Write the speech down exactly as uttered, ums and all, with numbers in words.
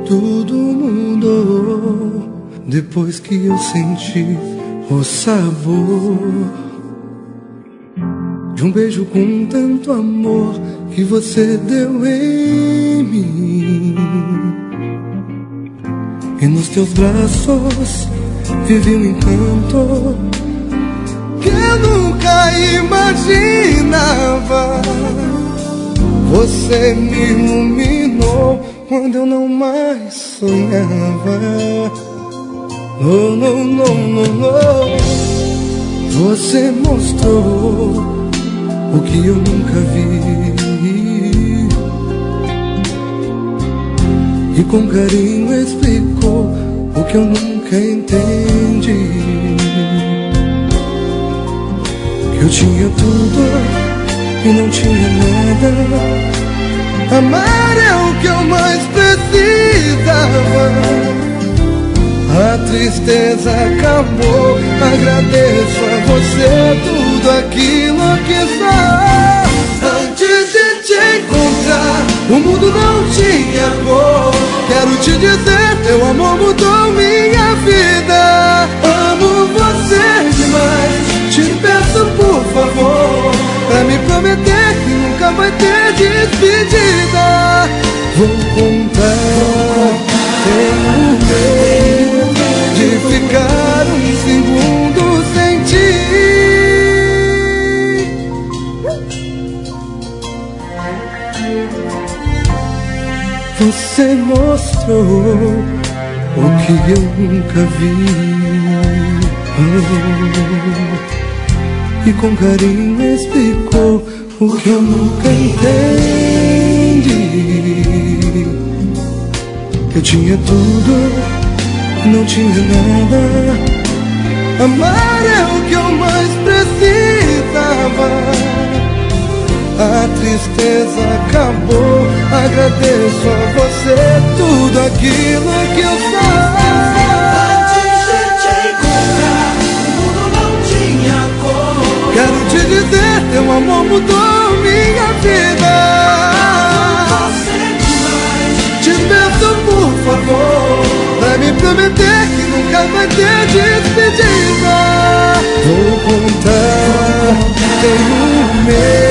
Tudo mudou depois que eu senti o sabor de um beijo com tanto amor que você deu em mim. E nos teus braços vivi um encanto que eu nunca imaginava. Você me iluminou quando eu não mais sonhava. Não, não, não, não, não. Você mostrou o que eu nunca vi e com carinho explicou o que eu nunca entendi. Que eu tinha tudo e não tinha nada. Amar é o que eu mais precisava. A tristeza acabou. Agradeço a você tudo aquilo que sou. Antes de te encontrar, o mundo não tinha cor. Quero te dizer, teu amor mudou minha vida. Amo você demais. Te peço por favor, pra me prometer que nunca vai ter despedida. Vou contar, tenho medo de ficar um segundo sem ti. Você mostrou o que eu nunca vi, oh, e com carinho explicou o que eu nunca entendi. Eu tinha tudo, não tinha nada. Amar é o que eu mais precisava. A tristeza acabou. Agradeço a você tudo aquilo que eu sou. Antes de te encontrar, o mundo não tinha cor. Quero te dizer, teu amor mudou minha vida. Você demais. Te peço por favor, pra me prometer que nunca vai ter despedida. Vou contar, tenho medo